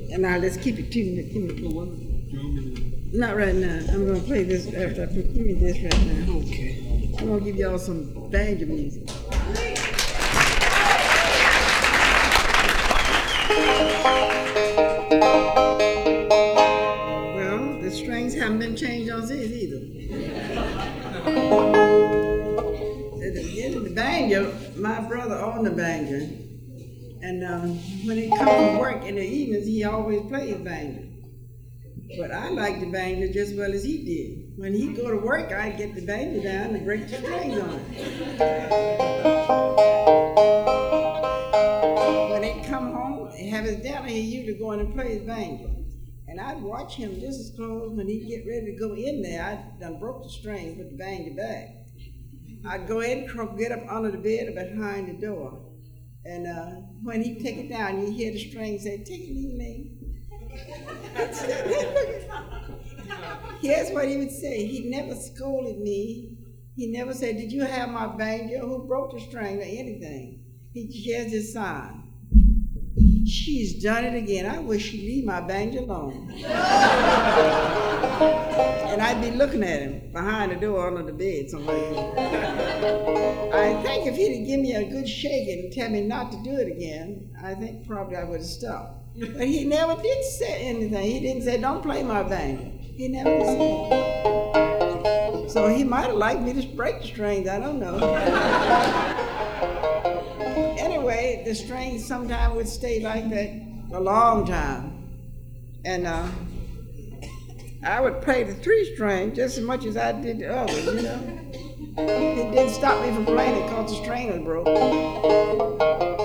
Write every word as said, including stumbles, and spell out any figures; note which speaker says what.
Speaker 1: And now let's keep it two minutes. Give me one. Not right now. I'm gonna play this after I put. Give me this right now.
Speaker 2: Okay.
Speaker 1: I'm gonna give y'all some banjo music. Well, the strings haven't been changed on this either. At the beginning of the banjo, my brother owned the banjo. And um, when he come from work in the evenings, he always plays banjo. But I like the banjo just as well as he did. When he go to work, I'd get the banjo down and break the strings on it. When he'd come home and have his dinner, he usually go in and play his banjo. And I'd watch him just as close. When he'd get ready to go in there, I'd done broke the string, put the banjo back. I'd go in, get up under the bed or behind the door. And uh, when he take it down, you hear the string say, "Take it easy." Here's what he would say. He never scolded me. He never said, "Did you have my banjo? Who broke the string?" or anything. He just his sign. "She's done it again. I wish she'd leave my banjo alone." And I'd be looking at him behind the door under the bed somewhere. I think if he'd give me a good shake and tell me not to do it again, I think probably I would have stopped. But he never did say anything. He didn't say, "Don't play my banjo." He never did say that. So he might have liked me to break the strings. I don't know. Anyway, the strings sometimes would stay like that a long time. And uh, I would play the three string just as much as I did the others, you know. It didn't stop me from playing it because the string was broke.